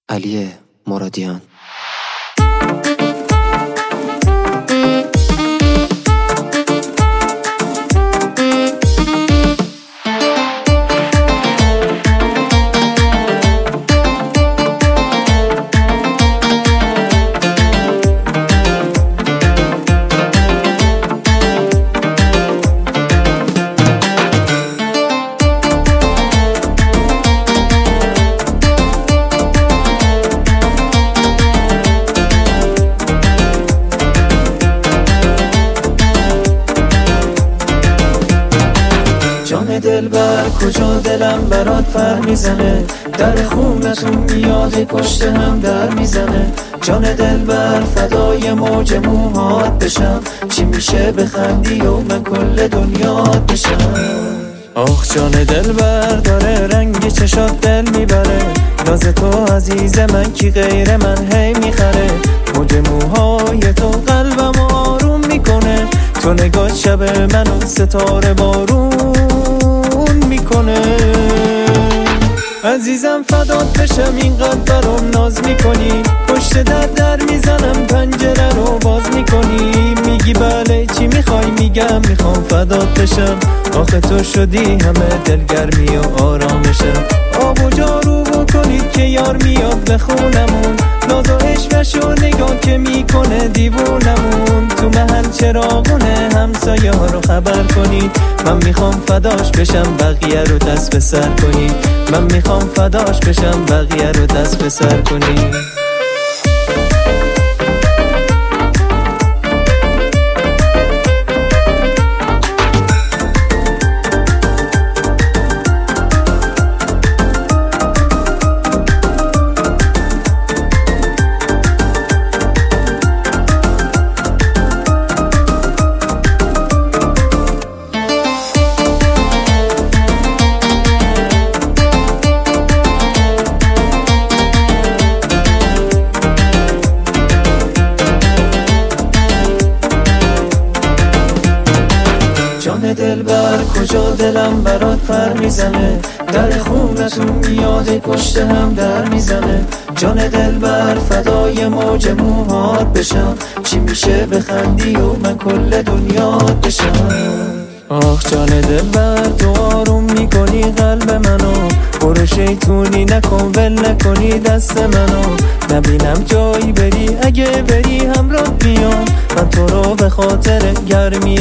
علی مرادیان. جان دلبر کجا دلم برات پر میزنه، در خونتون میاد پشت هم در میزنه. جان دلبر فدای موج موهات بشم، چی میشه بخندی و من کل دنیات بشم. آخ جان دلبر داره رنگ چشات دل میبره، ناز تو عزیز من کی غیر من هی میخره. موج موهای تو قلبم آروم میکنه، تو نگاه شب منو ستاره بارون میکنه. عزیزم فدات بشم اینقدر برام ناز میکنی، پشت در میزنم پنجره رو باز میکنی. میگی بله چی میخوای، میگم میخوام فدات بشم. آخه تو شدی همه دلگرمی و آرامشم. آب و جارو بکنید که یار میاد به خونمون، ناز و عشقشو نگاه که میکنه دیوونمون. تو محل چراغونه همسایه ها رو خبر کنید، من میخوام فداش بشم بقیه رو دست به سر کنید. من میخوام فداش بشم بقیه رو دست به سر کنید. جان دلبر کجا دلم برات پر میزنه، در خونتون میاد پشت هم در میزنه. جان دلبر فدای موج موهات بشم، چی میشه بخندی و من کل دنیات بشم. آخ جان دلبر تو آروم میکنی قلب منو، برو شیطونی نکن ول نکنی دست منو. نبینم جایی بری، اگه بری همراه میام، من تو رو به خاطر گرمی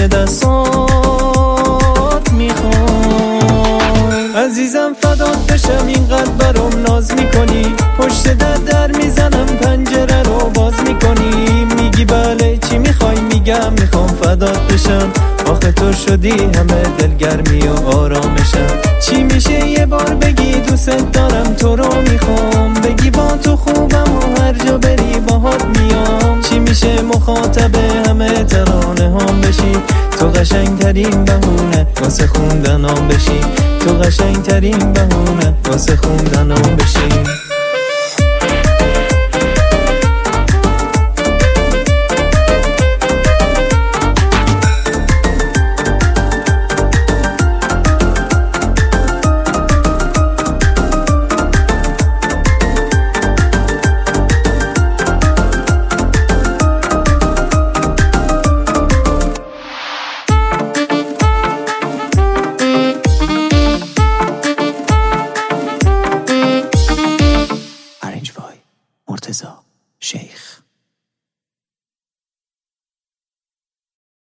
دستات میخوام. عزیزم فدات بشم اینقدر برام ناز میکنی، پشت در میزنم پنجره رو باز میکنی. میگی بله چی میخوای، میگم میخوام فدات بشم. آخه تو شدی همه دلگرمی و آرامشم. چی میشه یه بار بگی دوست دارم تو رو میخوام، بگی با تو خوبم و هر جا بری باهات میام. چی میشه مخاطب همه ترانه هم بشی، تو قشنگ ترین بهونه واسه خوندنام بشی. تو قشنگ ترین بهونه واسه خوندنام بشی. مرتضی شیخ.